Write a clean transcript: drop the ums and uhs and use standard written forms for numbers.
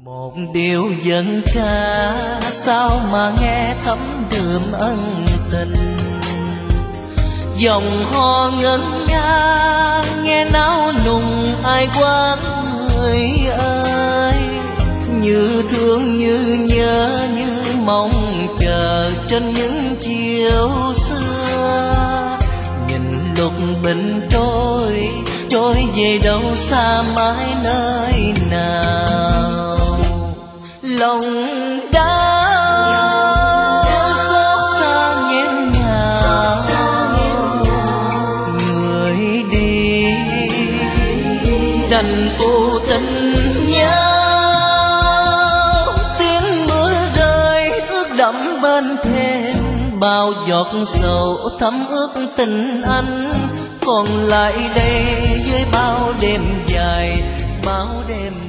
Một điều dân ca sao mà nghe thấm đượm ân tình, dòng hò ngân nga nghe náo nùng ai quán người ơi, như thương như nhớ như mong chờ trên những chiều xưa. Nhìn lục bình trôi trôi về đâu xa mãi nơi nào, lòng đau xót xa nghẹn ngào. Người đi đành phụ tình nhau, tiếng mưa rơi ướt đẫm bên thềm, bao giọt sầu thấm ướt tình anh. Còn lại đây với bao đêm dài, bao đêm